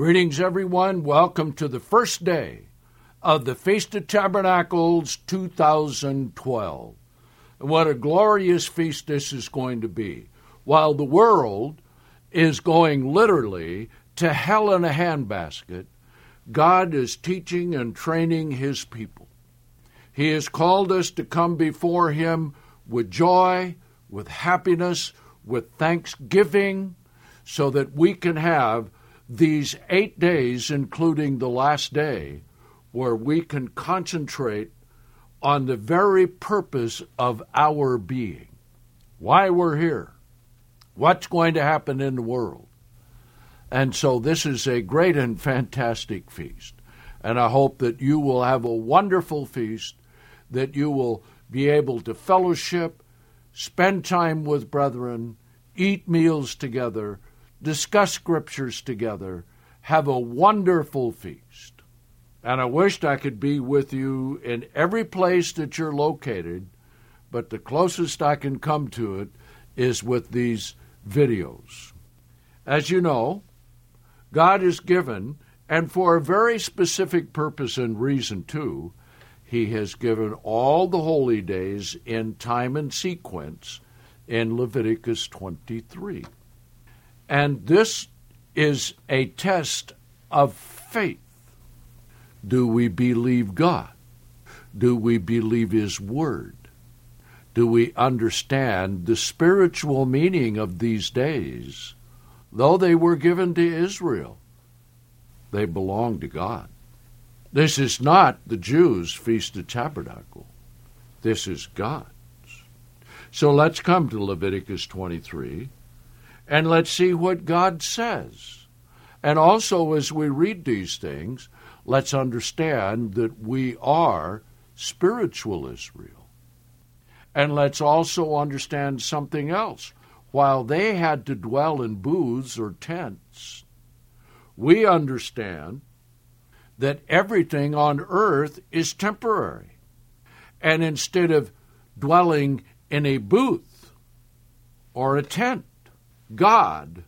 Greetings, everyone. Welcome to the first day of the Feast of Tabernacles 2012. What a glorious feast this is going to be. While the world is going literally to hell in a handbasket, God is teaching and training His people. He has called us to come before Him with joy, with happiness, with thanksgiving, so that we can have these 8 days, including the last day, where we can concentrate on the very purpose of our being, why we're here, what's going to happen in the world. And so this is a great and fantastic feast. And I hope that you will have a wonderful feast, that you will be able to fellowship, spend time with brethren, eat meals together, discuss scriptures together, have a wonderful feast. And I wished I could be with you in every place that you're located, but the closest I can come to it is with these videos. As you know, God has given, and for a very specific purpose and reason too, He has given all the holy days in time and sequence in Leviticus 23. And this is a test of faith. Do we believe God? Do we believe His Word? Do we understand the spiritual meaning of these days? Though they were given to Israel, they belong to God. This is not the Jews' Feast of Tabernacle. This is God's. So let's come to Leviticus 23. And let's see what God says. And also, as we read these things, let's understand that we are spiritual Israel. And let's also understand something else. While they had to dwell in booths or tents, we understand that everything on earth is temporary. And instead of dwelling in a booth or a tent, God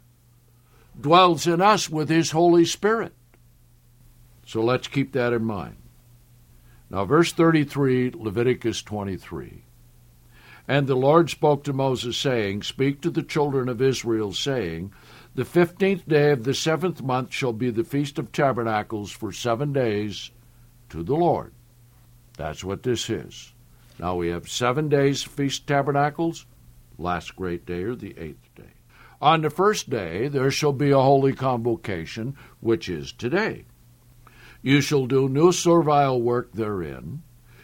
dwells in us with His Holy Spirit. So let's keep that in mind. Now, verse 33, Leviticus 23. And the Lord spoke to Moses, saying, Speak to the children of Israel, saying, The 15th day of the 7th month shall be the Feast of Tabernacles for 7 days to the Lord. That's what this is. Now we have 7 days Feast of Tabernacles, last great day or the 8th day. On the first day there shall be a holy convocation, which is today. You shall do no servile work therein.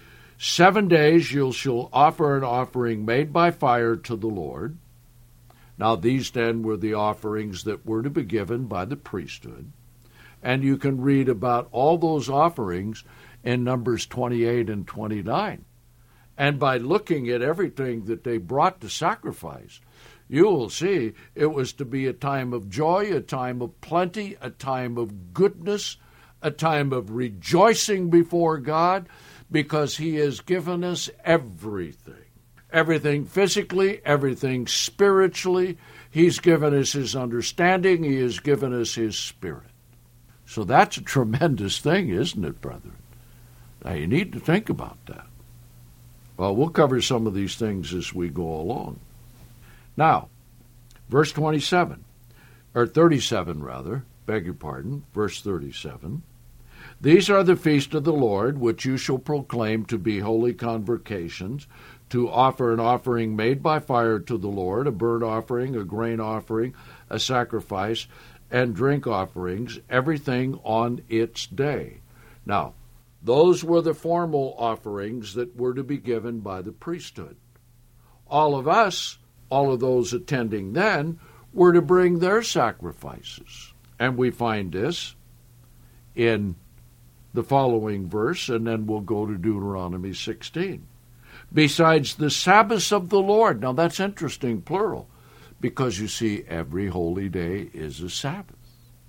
7 days you shall offer an offering made by fire to the Lord. Now these then were the offerings that were to be given by the priesthood. And you can read about all those offerings in Numbers 28 and 29. And by looking at everything that they brought to sacrifice, you will see it was to be a time of joy, a time of plenty, a time of goodness, a time of rejoicing before God, because He has given us everything. Everything physically, everything spiritually. He's given us His understanding. He has given us His Spirit. So that's a tremendous thing, isn't it, brethren? Now you need to think about that. Well, we'll cover some of these things as we go along. Now, verse 37, or 37 rather, beg your pardon, verse 37. These are the feast of the Lord, which you shall proclaim to be holy convocations, to offer an offering made by fire to the Lord, a burnt offering, a grain offering, a sacrifice, and drink offerings, everything on its day. Now, those were the formal offerings that were to be given by the priesthood. All of us, all of those attending then, were to bring their sacrifices. And we find this in the following verse, and then we'll go to Deuteronomy 16. Besides the Sabbaths of the Lord. Now that's interesting, plural, because you see, every holy day is a Sabbath,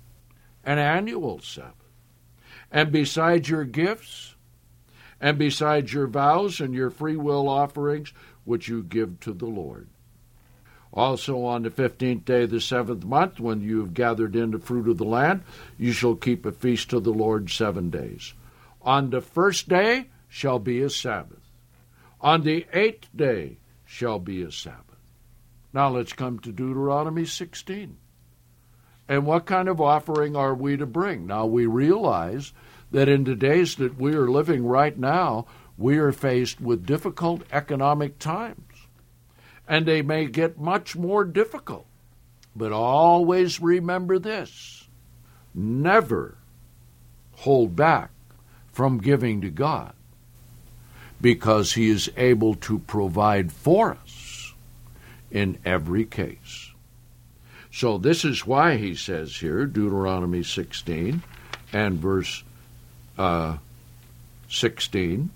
an annual Sabbath. And besides your gifts, and besides your vows and your free will offerings, which you give to the Lord. Also on the 15th day of the 7th month, when you have gathered in the fruit of the land, you shall keep a feast to the Lord 7 days. On the first day shall be a Sabbath. On the 8th day shall be a Sabbath. Now let's come to Deuteronomy 16. And what kind of offering are we to bring? Now we realize that in the days that we are living right now, we are faced with difficult economic times. And they may get much more difficult. But always remember this: never hold back from giving to God, because He is able to provide for us in every case. So this is why He says here, Deuteronomy 16 and verse 16,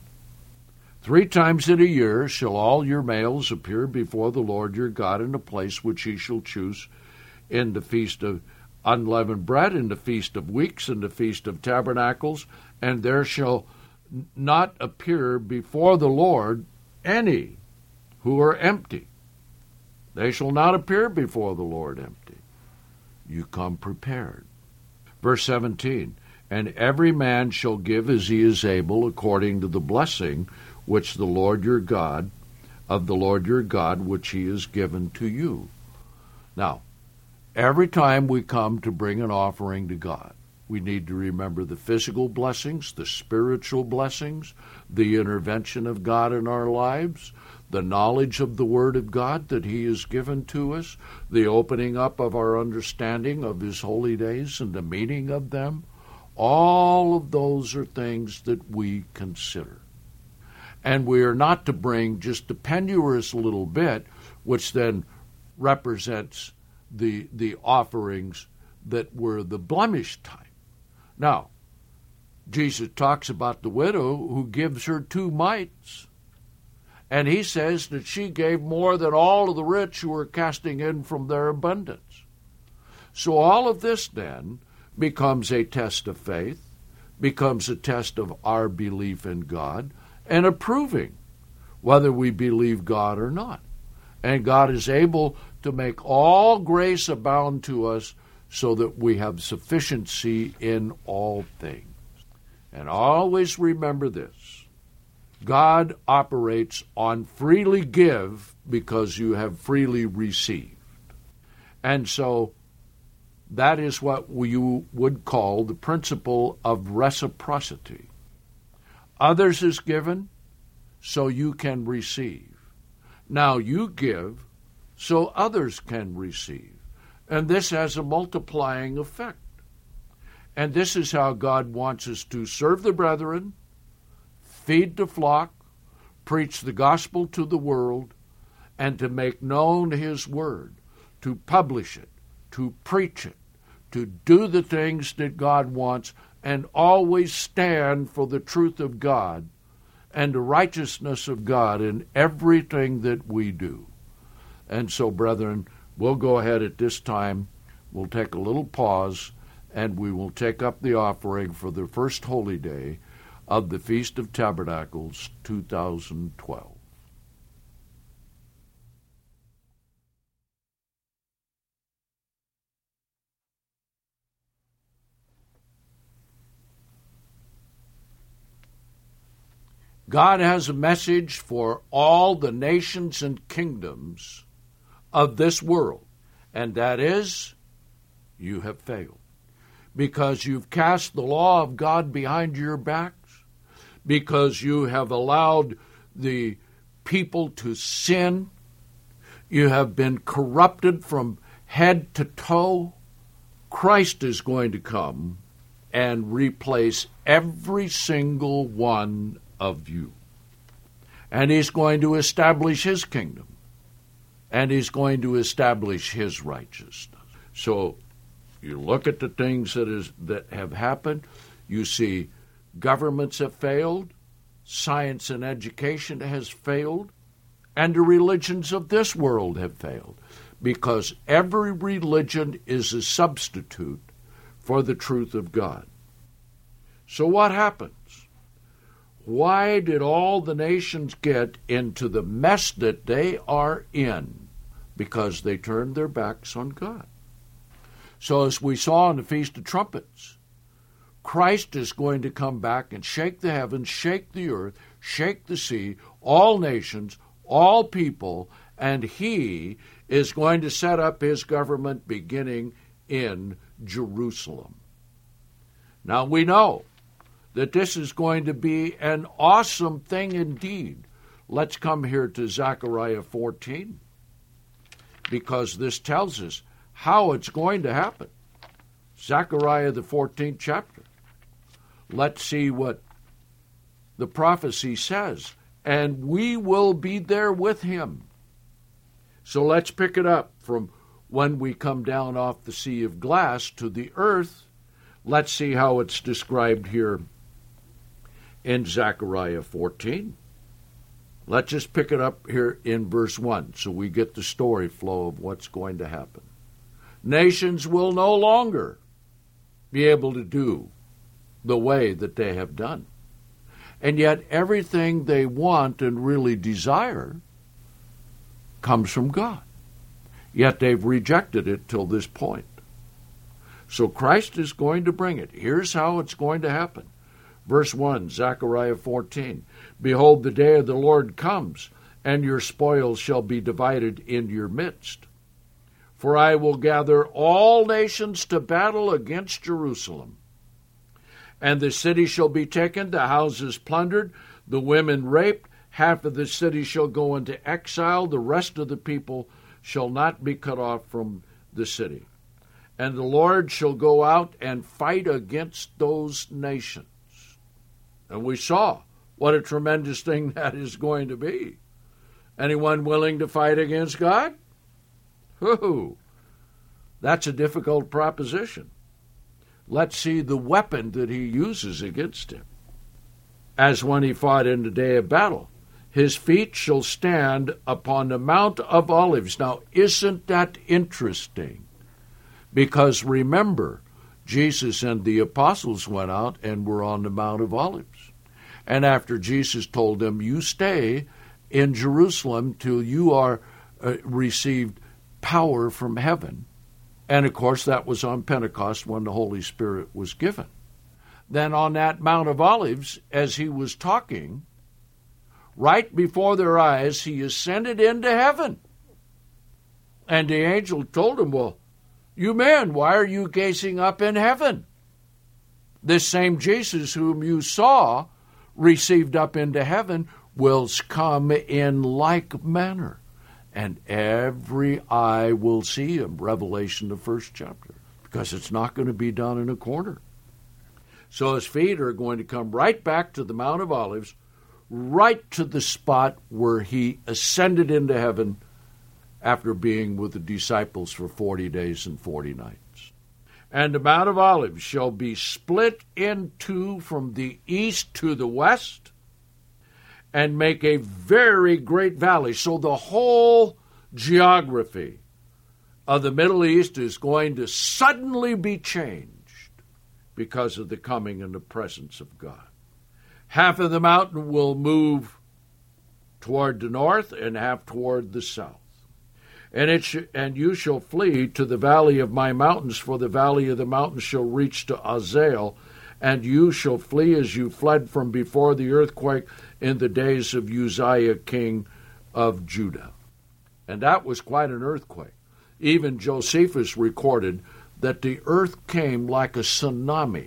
3 times in a year shall all your males appear before the Lord your God in a place which He shall choose, in the feast of unleavened bread, in the feast of weeks, in the feast of tabernacles, and there shall not appear before the Lord any who are empty. They shall not appear before the Lord empty. You come prepared. Verse 17, and every man shall give as he is able, according to the blessing which the Lord your God, of the Lord your God, which He has given to you. Now, every time we come to bring an offering to God, we need to remember the physical blessings, the spiritual blessings, the intervention of God in our lives, the knowledge of the Word of God that He has given to us, the opening up of our understanding of His holy days and the meaning of them. All of those are things that we consider. And we are not to bring just a penurious little bit, which then represents the offerings that were the blemished type. Now, Jesus talks about the widow who gives her 2 mites. And He says that she gave more than all of the rich who were casting in from their abundance. So all of this then becomes a test of faith, becomes a test of our belief in God, and approving whether we believe God or not. And God is able to make all grace abound to us so that we have sufficiency in all things. And always remember this: God operates on freely give because you have freely received. And so that is what you would call the principle of reciprocity. Others is given, so you can receive. Now you give, so others can receive. And this has a multiplying effect. And this is how God wants us to serve the brethren, feed the flock, preach the gospel to the world, and to make known His word, to publish it, to preach it, to do the things that God wants, and always stand for the truth of God and the righteousness of God in everything that we do. And so, brethren, we'll go ahead at this time. We'll take a little pause, and we will take up the offering for the first holy day of the Feast of Tabernacles 2012. God has a message for all the nations and kingdoms of this world, and that is, you have failed. Because you've cast the law of God behind your backs, because you have allowed the people to sin, you have been corrupted from head to toe. Christ is going to come and replace every single one of you. And He's going to establish His kingdom. And He's going to establish His righteousness. So you look at the things that have happened. You see governments have failed. Science and education has failed. And the religions of this world have failed. Because every religion is a substitute for the truth of God. So what happens? Why did all the nations get into the mess that they are in? because they turned their backs on God. So as we saw on the Feast of Trumpets, Christ is going to come back and shake the heavens, shake the earth, shake the sea, all nations, all people, and he is going to set up his government beginning in Jerusalem. Now we know that this is going to be an awesome thing indeed. Let's come here to Zechariah 14, because this tells us how it's going to happen. Zechariah, the 14th chapter. Let's see what the prophecy says. And we will be there with him. So let's pick it up from when we come down off the sea of glass to the earth. Let's see how it's described here in Zechariah 14. Let's just pick it up here in verse 1 so we get the story flow of what's going to happen. Nations will no longer be able to do the way that they have done. And yet everything they want and really desire comes from God. Yet they've rejected it till this point. So Christ is going to bring it. Here's how it's going to happen. Verse 1, Zechariah 14. Behold, the day of the Lord comes, and your spoils shall be divided in your midst. For I will gather all nations to battle against Jerusalem. And the city shall be taken, the houses plundered, the women raped, half of the city shall go into exile, the rest of the people shall not be cut off from the city. And the Lord shall go out and fight against those nations. And we saw what a tremendous thing that is going to be. Anyone willing to fight against God? Whoo! That's a difficult proposition. Let's see the weapon that he uses against him. As when he fought in the day of battle, his feet shall stand upon the Mount of Olives. Now, isn't that interesting? Because remember, Jesus and the apostles went out and were on the Mount of Olives. And after Jesus told them, you stay in Jerusalem till you are received power from heaven. And of course, that was on Pentecost when the Holy Spirit was given. Then on that Mount of Olives, as he was talking, right before their eyes, he ascended into heaven. And the angel told him, well, you men, why are you gazing up in heaven? This same Jesus whom you saw received up into heaven will come in like manner, and every eye will see him. Revelation, the 1st chapter, because it's not going to be done in a corner. So his feet are going to come right back to the Mount of Olives, right to the spot where he ascended into heaven after being with the disciples for 40 days and 40 nights. And the Mount of Olives shall be split in two from the east to the west, and make a very great valley. So the whole geography of the Middle East is going to suddenly be changed because of the coming and the presence of God. Half of the mountain will move toward the north and half toward the south. And you shall flee to the valley of my mountains, for the valley of the mountains shall reach to Azael, and you shall flee as you fled from before the earthquake in the days of Uzziah, king of Judah. And that was quite an earthquake. Even Josephus recorded that the earth came like a tsunami,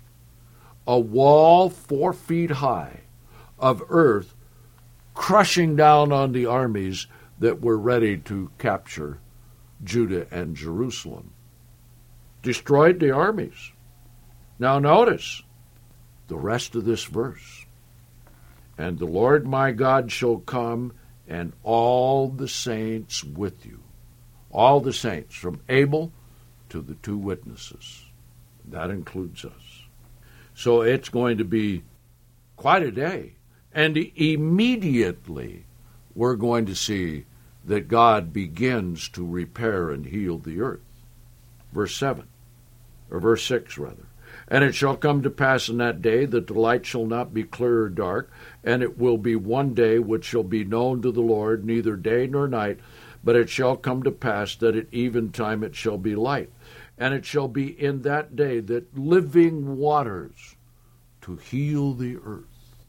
a wall 4 feet high of earth crushing down on the armies that were ready to capture Judah and Jerusalem. Destroyed the armies. Now notice the rest of this verse. And the Lord my God shall come, and all the saints with you. All the saints, from Abel to the 2 witnesses. That includes us. So it's going to be quite a day. And immediately we're going to see that God begins to repair and heal the earth. Verse 7, or verse 6 rather. And it shall come to pass in that day that the light shall not be clear or dark, and it will be one day which shall be known to the Lord, neither day nor night, But it shall come to pass that at eventime it shall be light. And it shall be in that day that living waters to heal the earth,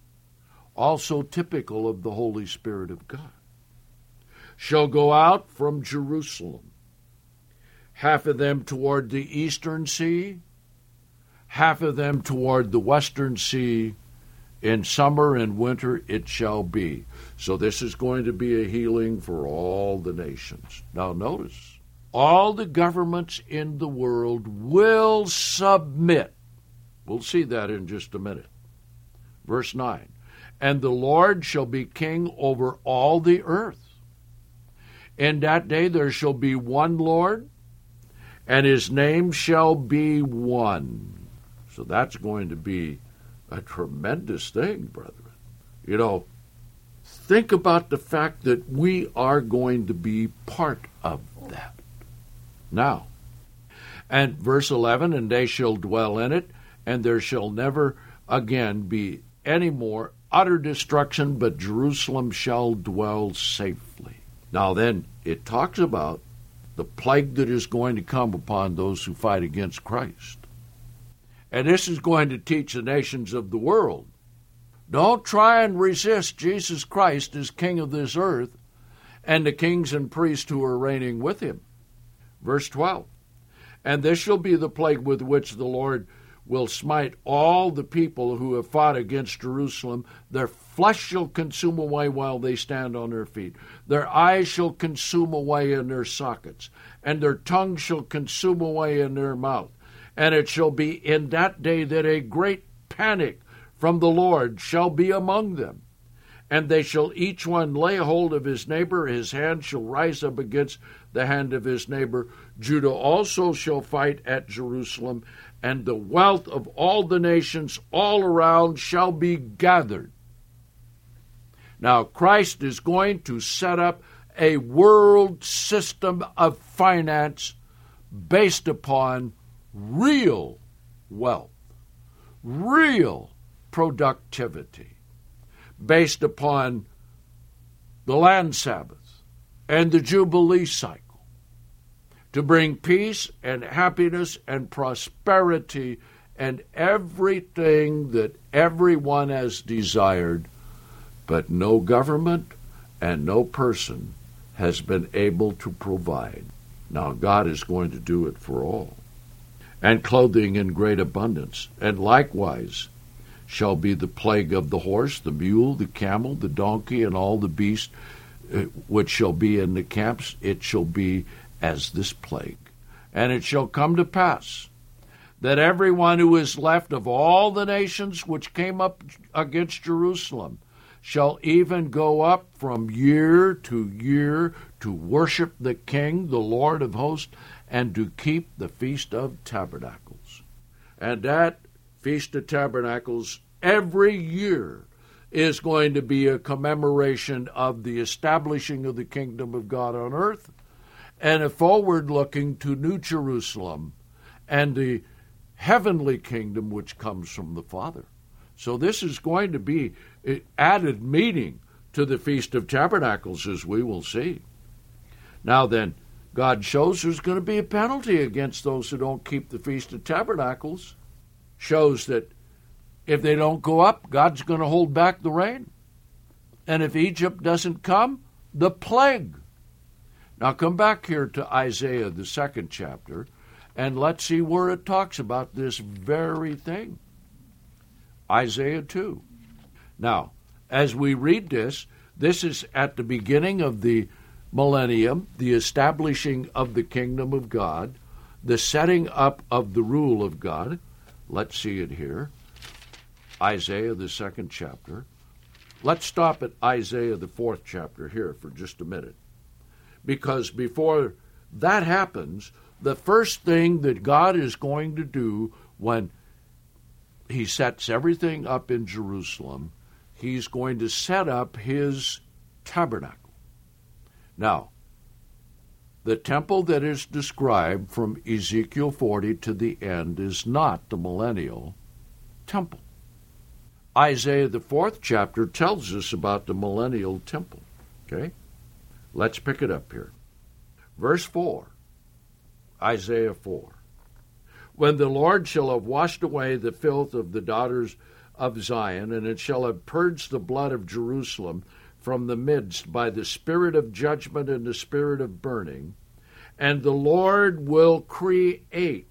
also typical of the Holy Spirit of God, shall go out from Jerusalem, half of them toward the eastern sea, half of them toward the western sea. In summer and winter it shall be. So this is going to be a healing for all the nations. Now notice, all the governments in the world will submit. We'll see that in just a minute. Verse 9, and the Lord shall be king over all the earth. In that day there shall be one Lord, and his name shall be one. So that's going to be a tremendous thing, brethren. You know, think about the fact that we are going to be part of that. Now, and verse 11, and they shall dwell in it, and there shall never again be any more utter destruction, but Jerusalem shall dwell safely. Now then, it talks about the plague that is going to come upon those who fight against Christ. And this is going to teach the nations of the world, don't try and resist Jesus Christ as king of this earth and the kings and priests who are reigning with him. Verse 12, and this shall be the plague with which the Lord will smite all the people who have fought against Jerusalem. Their flesh shall consume away while they stand on their feet. Their eyes shall consume away in their sockets, and their tongue shall consume away in their mouth. And it shall be in that day that a great panic from the Lord shall be among them. And they shall each one lay hold of his neighbor. His hand shall rise up against the hand of his neighbor. Judah also shall fight at Jerusalem, and the wealth of all the nations all around shall be gathered. Now, Christ is going to set up a world system of finance based upon real wealth, real productivity, based upon the land Sabbath and the Jubilee cycle, to bring peace and happiness and prosperity and everything that everyone has desired, but no government and no person has been able to provide. Now God is going to do it for all. And clothing in great abundance, and likewise shall be the plague of the horse, the mule, the camel, the donkey, and all the beasts which shall be in the camps. It shall be as this plague. And it shall come to pass that everyone who is left of all the nations which came up against Jerusalem shall even go up from year to worship the King, the Lord of hosts, and to keep the Feast of Tabernacles. And that Feast of Tabernacles every year is going to be a commemoration of the establishing of the kingdom of God on earth and a forward looking to New Jerusalem and the heavenly kingdom which comes from the Father. So this is going to be an added meaning to the Feast of Tabernacles, as we will see. Now then, God shows there's going to be a penalty against those who don't keep the Feast of Tabernacles. Shows that if they don't go up, God's going to hold back the rain. And if Egypt doesn't come, the plague. Now come back here to Isaiah, the 2nd chapter, and let's see where it talks about this very thing. Isaiah 2. Now, as we read this, this is at the beginning of the millennium, the establishing of the kingdom of God, the setting up of the rule of God. Let's see it here. Isaiah, the 2nd chapter. Let's stop at Isaiah, the 4th chapter here for just a minute. Because before that happens, the first thing that God is going to do when he sets everything up in Jerusalem, he's going to set up his tabernacle. Now, the temple that is described from Ezekiel 40 to the end is not the millennial temple. Isaiah, the 4th chapter, tells us about the millennial temple. Okay? Let's pick it up here. Verse 4, Isaiah 4. When the Lord shall have washed away the filth of the daughters of Zion, and it shall have purged the blood of Jerusalem from the midst by the spirit of judgment and the spirit of burning, and the Lord will create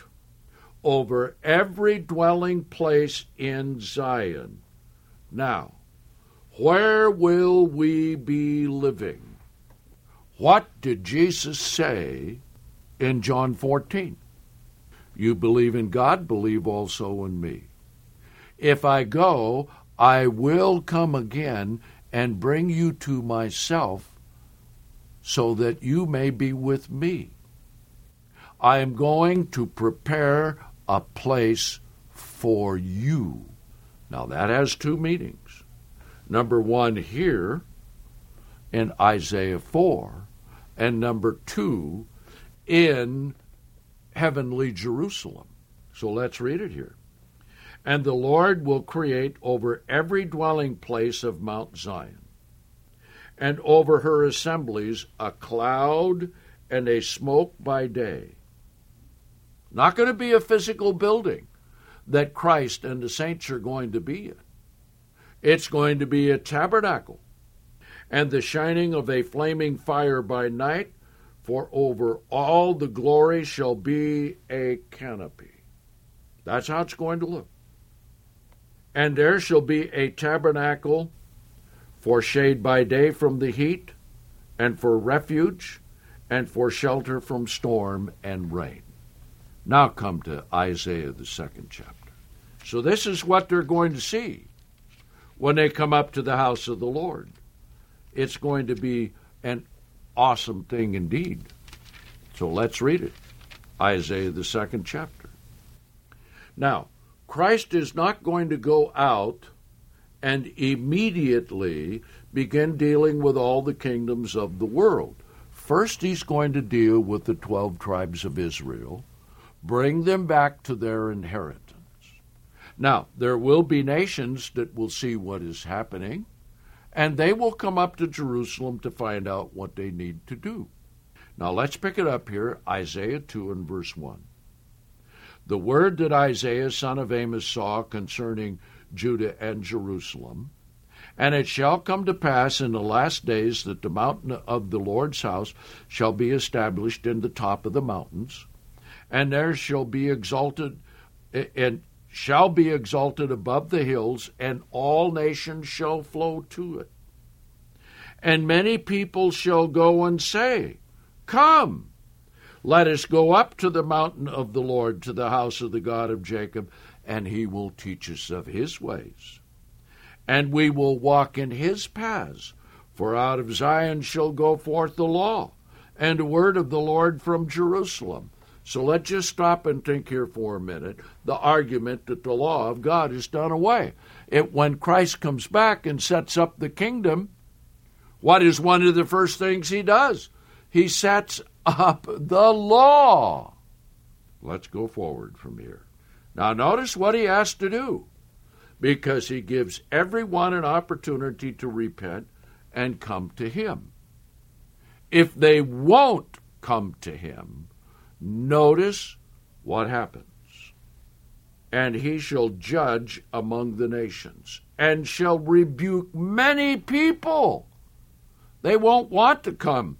over every dwelling place in Zion. Now, where will we be living? What did Jesus say in John 14? You believe in God, believe also in me. If I go, I will come again and bring you to myself, so that you may be with me. I am going to prepare a place for you. Now that has two meanings. Number one here in Isaiah 4, and number two in heavenly Jerusalem. So let's read it here. And the Lord will create over every dwelling place of Mount Zion, and over her assemblies a cloud and a smoke by day. Not going to be a physical building that Christ and the saints are going to be in. It's going to be a tabernacle, and the shining of a flaming fire by night, for over all the glory shall be a canopy. That's how it's going to look. And there shall be a tabernacle for shade by day from the heat, and for refuge, and for shelter from storm and rain. Now come to Isaiah, the 2nd chapter. So this is what they're going to see when they come up to the house of the Lord. It's going to be an awesome thing indeed. So let's read it. Isaiah, the 2nd chapter. Now, Christ is not going to go out and immediately begin dealing with all the kingdoms of the world. First, he's going to deal with the 12 tribes of Israel, bring them back to their inheritance. Now, there will be nations that will see what is happening, and they will come up to Jerusalem to find out what they need to do. Now, let's pick it up here, Isaiah 2 and verse 1. The word that Isaiah, son of Amos, saw concerning Judah and Jerusalem. And it shall come to pass in the last days that the mountain of the Lord's house shall be established in the top of the mountains, and there shall be exalted above the hills, and all nations shall flow to it. And many people shall go and say, Come, let us go up to the mountain of the Lord, to the house of the God of Jacob, and he will teach us of his ways. And we will walk in his paths, for out of Zion shall go forth the law, and the word of the Lord from Jerusalem. So let's just stop and think here for a minute. The argument that the law of God is done away. When Christ comes back and sets up the kingdom, what is one of the first things he does? He sets up the law. Let's go forward from here. Now notice what he has to do, because he gives everyone an opportunity to repent and come to him. If they won't come to him, notice what happens. And he shall judge among the nations, and shall rebuke many people. They won't want to come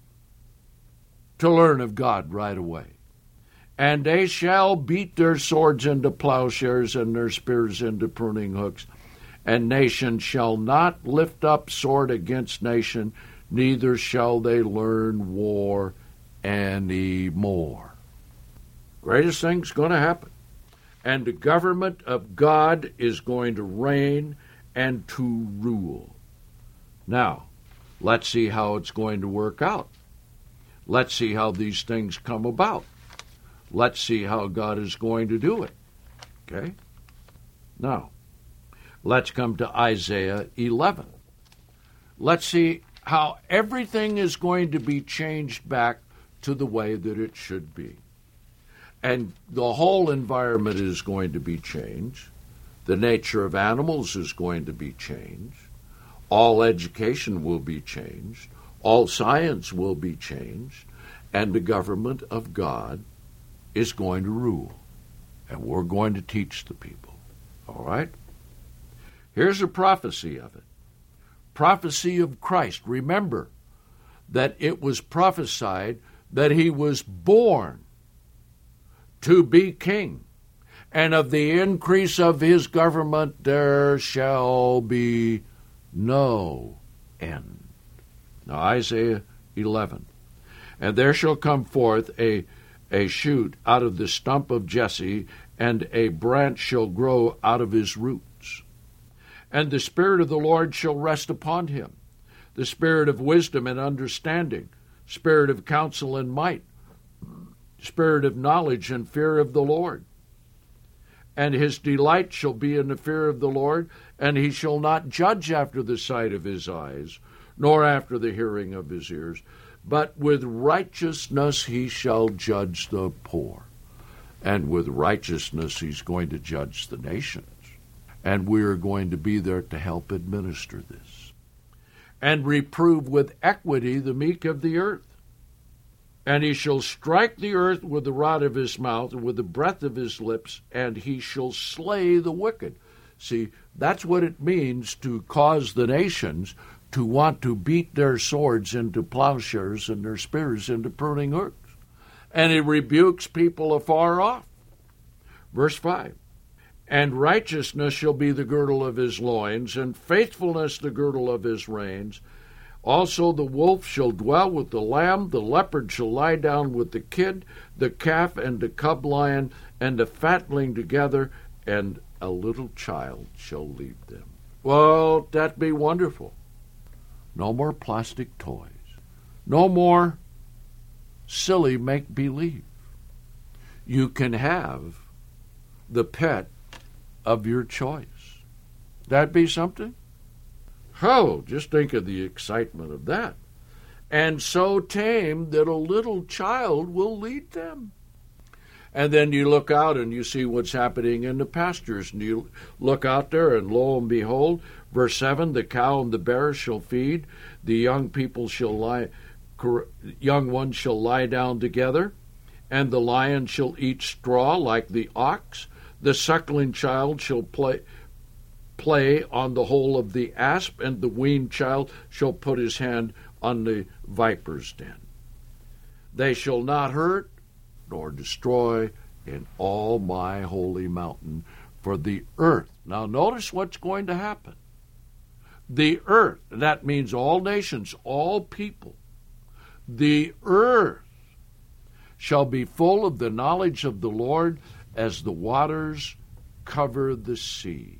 to learn of God right away. And they shall beat their swords into plowshares and their spears into pruning hooks. And nation shall not lift up sword against nation, neither shall they learn war any more. Greatest thing's going to happen. And the government of God is going to reign and to rule. Now, let's see how it's going to work out. Let's see how these things come about. Let's see how God is going to do it. Okay? Now, let's come to Isaiah 11. Let's see how everything is going to be changed back to the way that it should be. And the whole environment is going to be changed. The nature of animals is going to be changed. All education will be changed. All science will be changed. and the government of God is going to rule. And we're going to teach the people. All right? Here's a prophecy of it. Prophecy of Christ. Remember that it was prophesied that he was born to be king, and of the increase of his government there shall be no end. Now, Isaiah 11. And there shall come forth a shoot out of the stump of Jesse, and a branch shall grow out of his roots. And the Spirit of the Lord shall rest upon him, the Spirit of wisdom and understanding, Spirit of counsel and might, Spirit of knowledge and fear of the Lord. And his delight shall be in the fear of the Lord, and he shall not judge after the sight of his eyes, nor after the hearing of his ears, but with righteousness he shall judge the poor. And with righteousness he's going to judge the nations. And we're going to be there to help administer this. And reprove with equity the meek of the earth. And he shall strike the earth with the rod of his mouth, and with the breath of his lips, and he shall slay the wicked. See, that's what it means to cause the nations to want to beat their swords into plowshares and their spears into pruning hooks. And he rebukes people afar off. Verse 5. And righteousness shall be the girdle of his loins, and faithfulness the girdle of his reins. Also the wolf shall dwell with the lamb, the leopard shall lie down with the kid, the calf and the cub lion, and the fatling together, and a little child shall lead them. Well, that'd be wonderful. No more plastic toys. No more silly make-believe. You can have the pet of your choice. That'd be something? Oh, just think of the excitement of that. And so tame that a little child will lead them. And then you look out and you see what's happening in the pastures. And you look out there and lo and behold, verse 7, the cow and the bear shall feed, the young ones shall lie down together, and the lion shall eat straw like the ox. The suckling child shall play on the hole of the asp, and the weaned child shall put his hand on the viper's den. They shall not hurt nor destroy in all my holy mountain, for the earth. Now notice what's going to happen. The earth, that means all nations, all people. The earth shall be full of the knowledge of the Lord as the waters cover the sea.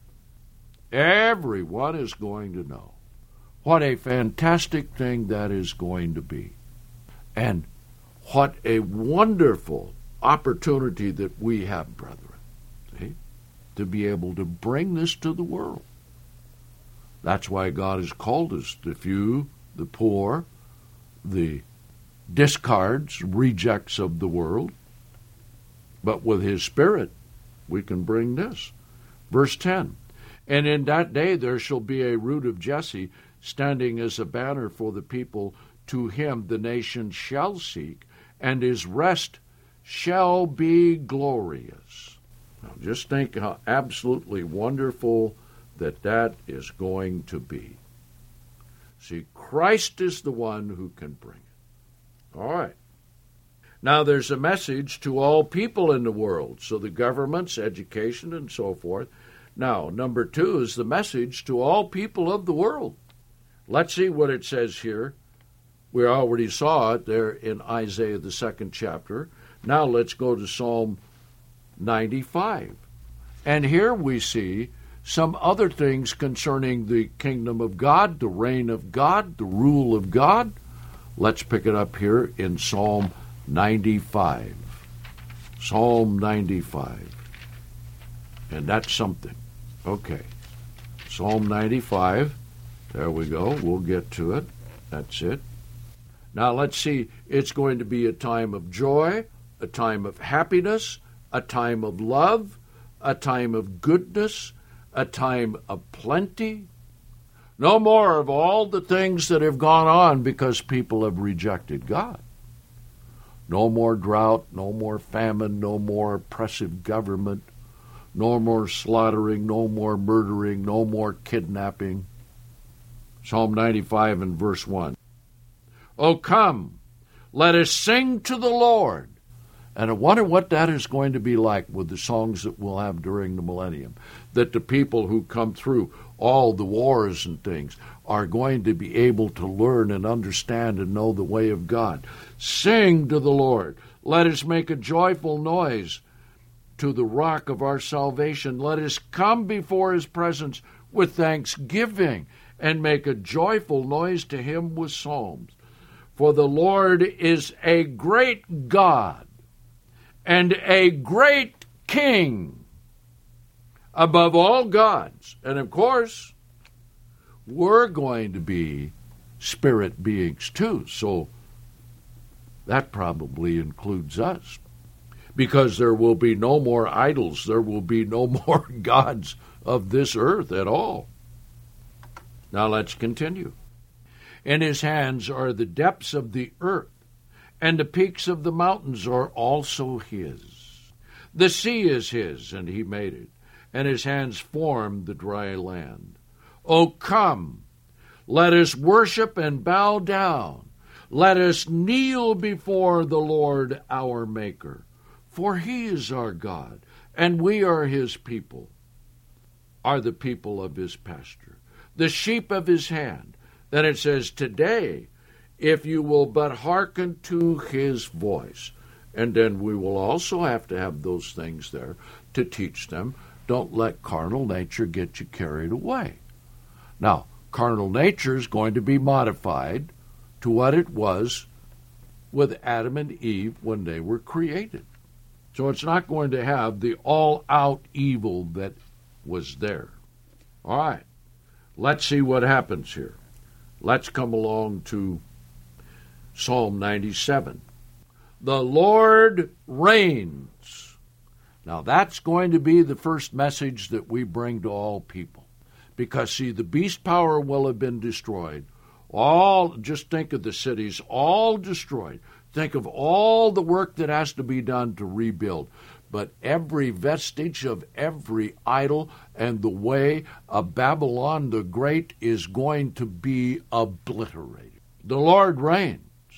Everyone is going to know. What a fantastic thing that is going to be. And what a wonderful opportunity that we have, brethren, see, to be able to bring this to the world. That's why God has called us the few, the poor, the discards, rejects of the world. But with his Spirit, we can bring this. Verse 10, and in that day there shall be a root of Jesse, standing as a banner for the people. To him the nations shall seek, and his rest shall be glorious. Now just think how absolutely wonderful that is going to be. See, Christ is the one who can bring it. All right. Now there's a message to all people in the world, so the governments, education, and so forth. Now, number 2 is the message to all people of the world. Let's see what it says here. We already saw it there in Isaiah, the 2nd chapter. Now let's go to Psalm 95. And here we see some other things concerning the kingdom of God, the reign of God, the rule of God. Let's pick it up here in Psalm 95. Psalm 95. And that's something. Okay. Psalm 95. There we go. We'll get to it. That's it. Now let's see. It's going to be a time of joy, a time of happiness, a time of love, a time of goodness, a time of plenty. No more of all the things that have gone on because people have rejected God. No more drought, no more famine, no more oppressive government, no more slaughtering, no more murdering, no more kidnapping. Psalm 95 and verse 1. Oh, come, let us sing to the Lord. And I wonder what that is going to be like with the songs that we'll have during the millennium. That the people who come through all the wars and things are going to be able to learn and understand and know the way of God. Sing to the Lord. Let us make a joyful noise to the rock of our salvation. Let us come before his presence with thanksgiving and make a joyful noise to him with psalms. For the Lord is a great God and a great King above all gods. And of course, we're going to be spirit beings too, so that probably includes us. Because there will be no more idols, there will be no more gods of this earth at all. Now let's continue. In his hands are the depths of the earth, and the peaks of the mountains are also his. The sea is his, and he made it, and his hands formed the dry land. O come, let us worship and bow down. Let us kneel before the Lord our Maker. For he is our God, and we are his people, are the people of his pasture, the sheep of his hand. Then it says, today, if you will but hearken to his voice. And then we will also have to have those things there to teach them. Don't let carnal nature get you carried away. Now, carnal nature is going to be modified to what it was with Adam and Eve when they were created. So it's not going to have the all-out evil that was there. All right, let's see what happens here. Let's come along to Psalm 97. The Lord reigns. Now that's going to be the first message that we bring to all people. Because, see, the beast power will have been destroyed. Just think of the cities, all destroyed. Think of all the work that has to be done to rebuild. But every vestige of every idol and the way of Babylon the Great is going to be obliterated. The Lord reigns.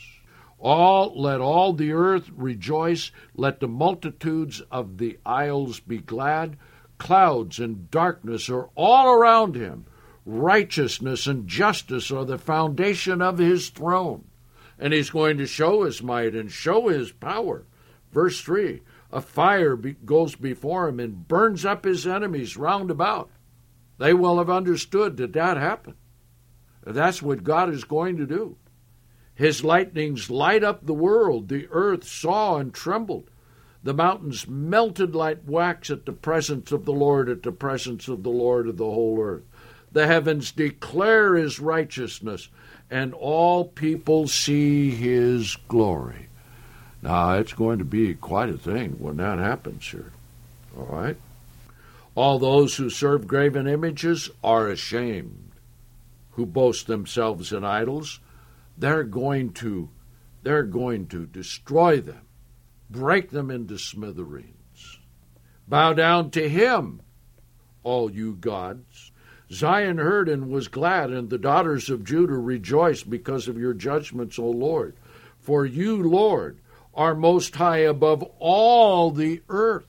Let all the earth rejoice. Let the multitudes of the isles be glad. Clouds and darkness are all around him. Righteousness and justice are the foundation of his throne. And he's going to show his might and show his power. Verse 3, a fire goes before him and burns up his enemies round about. They will have understood that happened. That's what God is going to do. His lightnings light up the world. The earth saw and trembled. The mountains melted like wax at the presence of the Lord, at the presence of the Lord of the whole earth. The heavens declare his righteousness, and all people see his glory. Now, it's going to be quite a thing when that happens here. All right? All those who serve graven images are ashamed, who boast themselves in idols. They're going to destroy them, break them into smithereens. Bow down to him, all you gods. Zion heard and was glad, and the daughters of Judah rejoiced because of your judgments, O Lord. For you, Lord, are most high above all the earth.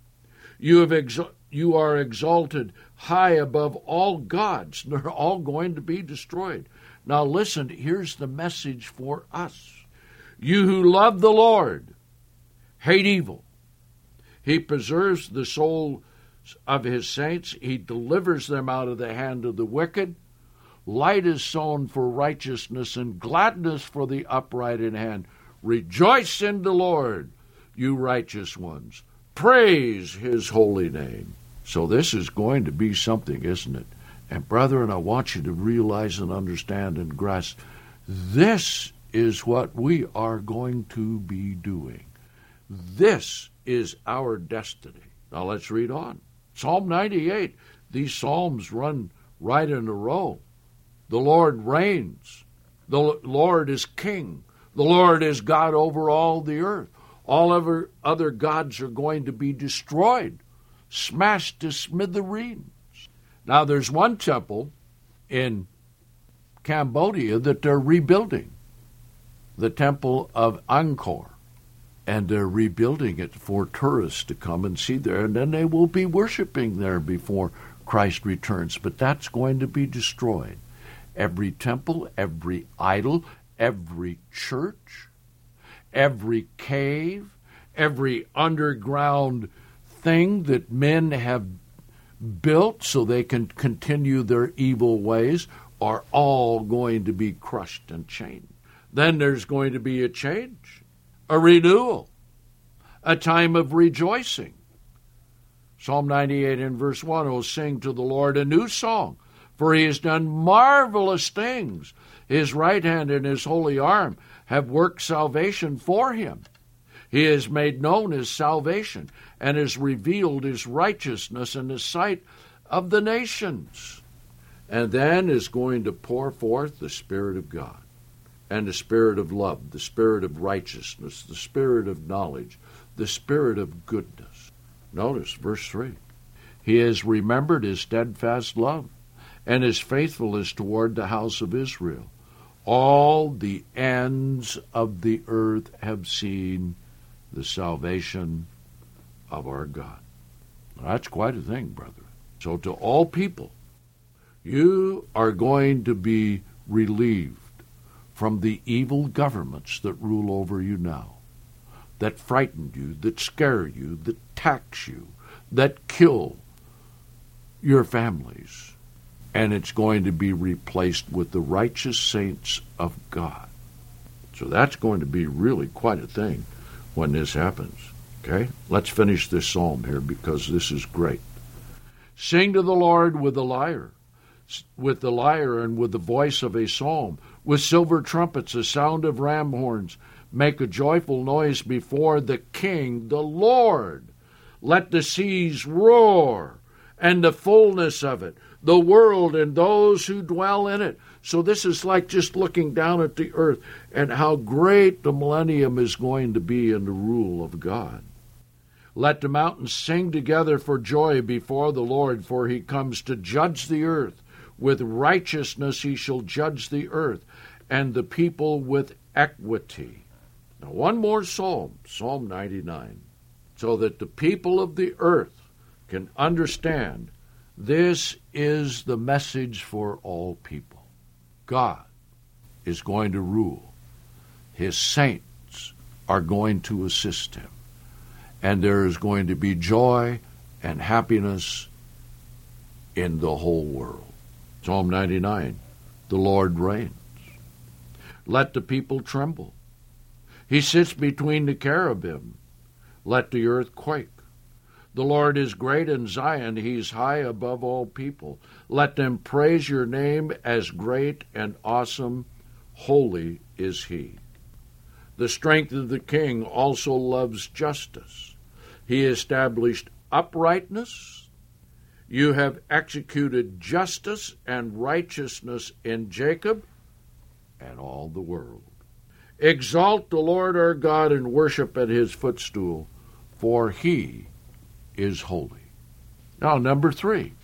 You are exalted high above all gods. They're all going to be destroyed. Now listen, here's the message for us. You who love the Lord, hate evil. He preserves the soul of his saints. He delivers them out of the hand of the wicked. Light is sown for righteousness and gladness for the upright in hand. Rejoice in the Lord, you righteous ones. Praise his holy name. So this is going to be something, isn't it? And brethren, I want you to realize and understand and grasp, this is what we are going to be doing. This is our destiny. Now let's read on. Psalm 98. These psalms run right in a row. The Lord reigns. The Lord is king. The Lord is God over all the earth. All other gods are going to be destroyed, smashed to smithereens. Now, there's one temple in Cambodia that they're rebuilding, the Temple of Angkor. And they're rebuilding it for tourists to come and see there, and then they will be worshiping there before Christ returns. But that's going to be destroyed. Every temple, every idol, every church, every cave, every underground thing that men have built so they can continue their evil ways are all going to be crushed and chained. Then there's going to be a change, a renewal, a time of rejoicing. Psalm 98 and verse 1, "O sing to the Lord a new song, for he has done marvelous things. His right hand and his holy arm have worked salvation for him. He has made known his salvation and has revealed his righteousness in the sight of the nations." And then is going to pour forth the Spirit of God, and the Spirit of love, the Spirit of righteousness, the Spirit of knowledge, the Spirit of goodness. Notice verse 3. "He has remembered his steadfast love and his faithfulness toward the house of Israel. All the ends of the earth have seen the salvation of our God." Now, that's quite a thing, brother. So to all people, you are going to be relieved from the evil governments that rule over you now, that frighten you, that scare you, that tax you, that kill your families. And it's going to be replaced with the righteous saints of God. So that's going to be really quite a thing when this happens. Okay? Let's finish this psalm here because this is great. "Sing to the Lord with the lyre and with the voice of a psalm, with silver trumpets, a sound of ram horns. Make a joyful noise before the King, the Lord. Let the seas roar, and the fullness of it, the world and those who dwell in it." So this is like just looking down at the earth and how great the millennium is going to be in the rule of God. "Let the mountains sing together for joy before the Lord, for he comes to judge the earth. With righteousness he shall judge the earth, and the people with equity." Now one more psalm, Psalm 99, so that the people of the earth can understand this is the message for all people. God is going to rule. His saints are going to assist him. And there is going to be joy and happiness in the whole world. Psalm 99, "The Lord reigns. Let the people tremble. He sits between the cherubim. Let the earth quake. The Lord is great in Zion. He is high above all people. Let them praise your name as great and awesome. Holy is he. The strength of the king also loves justice. He established uprightness. You have executed justice and righteousness in Jacob and all the world. Exalt the Lord our God and worship at his footstool, for he is holy." Now, number 3,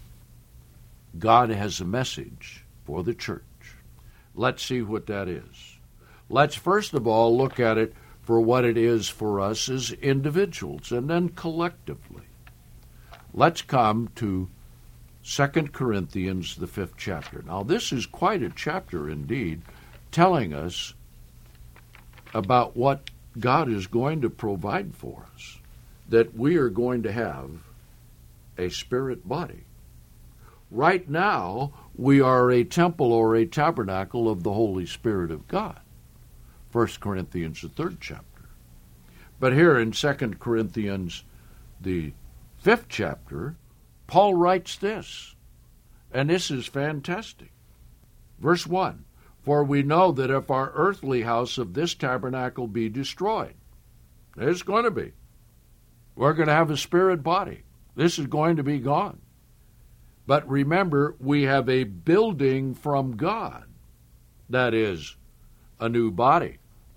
God has a message for the church. Let's see what that is. Let's first of all look at it for what it is for us as individuals and then collectively. Let's come to 2 Corinthians, the 5th chapter. Now, this is quite a chapter indeed, telling us about what God is going to provide for us, that we are going to have a spirit body. Right now, we are a temple or a tabernacle of the Holy Spirit of God. 1 Corinthians, the 3rd chapter. But here in 2 Corinthians, the 5th chapter, Paul writes this, and this is fantastic. Verse 1, "For we know that if our earthly house of this tabernacle be destroyed," it's going to be. We're going to have a spirit body. This is going to be gone. "But remember, we have a building from God, that is, a new body,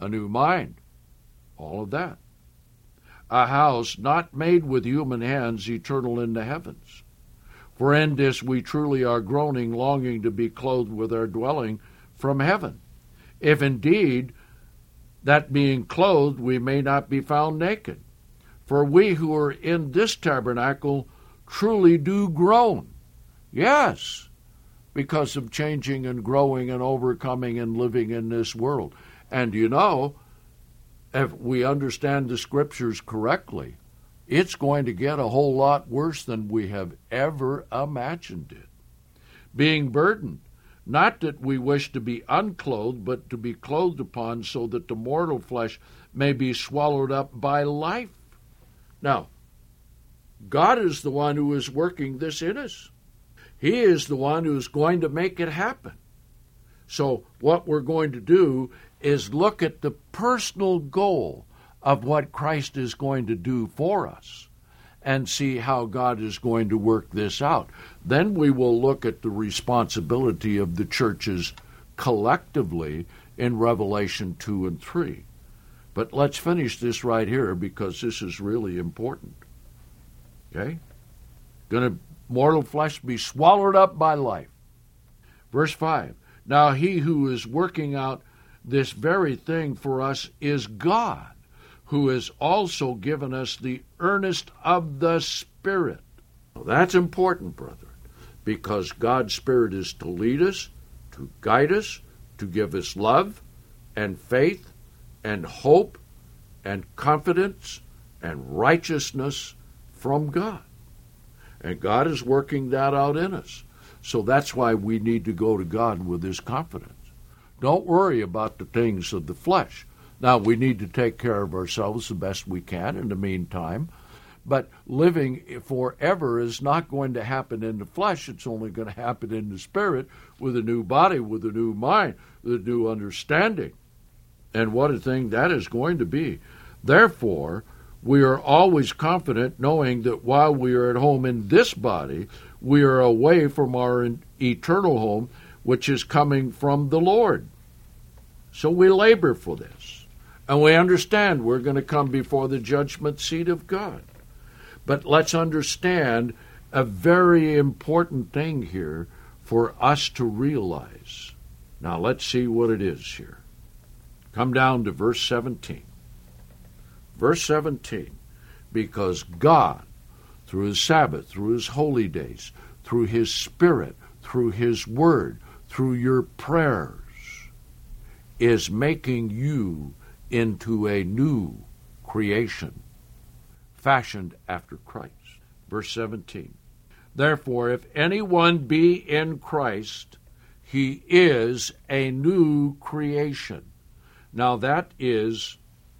a new mind, all of that. A house not made with human hands, eternal in the heavens. For in this we truly are groaning, longing to be clothed with our dwelling from heaven. If indeed that being clothed we may not be found naked. For we who are in this tabernacle truly do groan. Yes, because of changing and growing and overcoming and living in this world. And you know, if we understand the Scriptures correctly, it's going to get a whole lot worse than we have ever imagined it. Being burdened, not that we wish to be unclothed, but to be clothed upon, so that the mortal flesh may be swallowed up by life. Now, God is the one who is working this in us. He is the one who is going to make it happen. So what we're going to do is look at the personal goal of what Christ is going to do for us and see how God is going to work this out. Then we will look at the responsibility of the churches collectively in Revelation 2 and 3. But let's finish this right here because this is really important. Okay? Mortal flesh be swallowed up by life. Verse 5. Now he who is working out this very thing for us is God, who has also given us the earnest of the Spirit. Well, that's important, brethren, because God's Spirit is to lead us, to guide us, to give us love and faith and hope and confidence and righteousness from God. And God is working that out in us. So that's why we need to go to God with this confidence. Don't worry about the things of the flesh. Now, we need to take care of ourselves the best we can in the meantime. But living forever is not going to happen in the flesh. It's only going to happen in the spirit with a new body, with a new mind, with a new understanding. And what a thing that is going to be. Therefore, we are always confident knowing that while we are at home in this body, we are away from our eternal home, which is coming from the Lord. So we labor for this. And we understand we're going to come before the judgment seat of God. But let's understand a very important thing here for us to realize. Now let's see what it is here. Come down to verse 17. Verse 17, because God, through his Sabbath, through his holy days, through his Spirit, through his word, through your prayers, is making you into a new creation, fashioned after Christ. Verse 17, therefore, if anyone be in Christ, he is a new creation. Now that is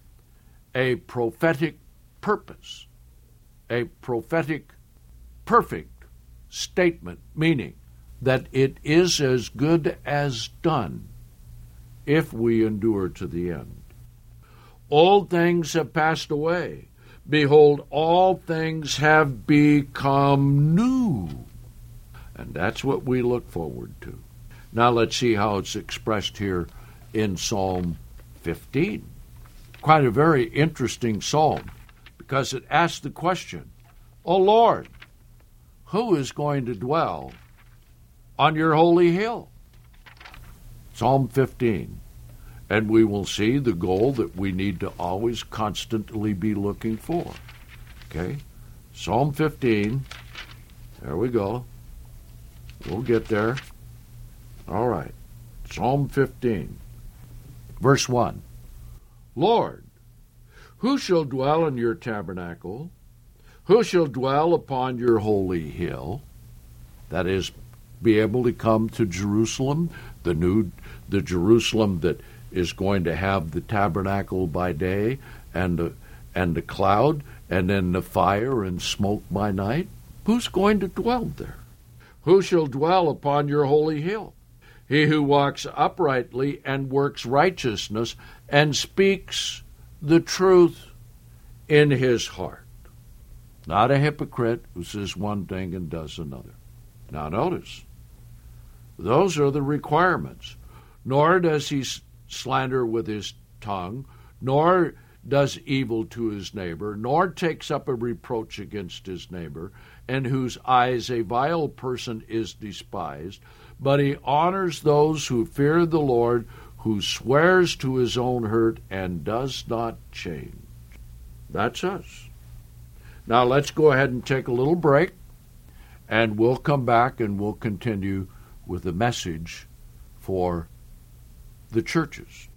a prophetic purpose, a prophetic perfect statement, meaning that it is as good as done if we endure to the end. Old things have passed away. Behold, all things have become new. And that's what we look forward to. Now let's see how it's expressed here in Psalm 15. Quite a very interesting psalm, because it asks the question, O Lord, who is going to dwell on your holy hill? Psalm 15. And we will see the goal that we need to always constantly be looking for. Okay? Psalm 15. There we go. We'll get there. All right. Psalm 15. Verse 1. Lord, who shall dwell in your tabernacle? Who shall dwell upon your holy hill? That is, be able to come to Jerusalem, the Jerusalem that is going to have the tabernacle by day and the cloud and then the fire and smoke by night. Who's going to dwell there? Who shall dwell upon your holy hill? He who walks uprightly and works righteousness and speaks the truth in his heart. Not a hypocrite who says one thing and does another. Now notice, those are the requirements. Nor does he slander with his tongue, nor does evil to his neighbor, nor takes up a reproach against his neighbor, in whose eyes a vile person is despised, but he honors those who fear the Lord, who swears to his own hurt and does not change. That's us. Now let's go ahead and take a little break, and we'll come back and we'll continue with the message for the churches.